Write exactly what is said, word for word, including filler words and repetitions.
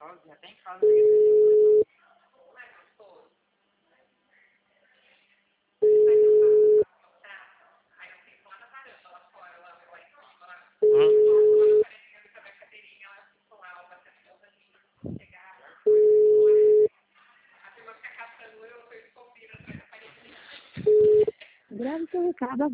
sozinha, até em casa. Hum? Grande seu recado.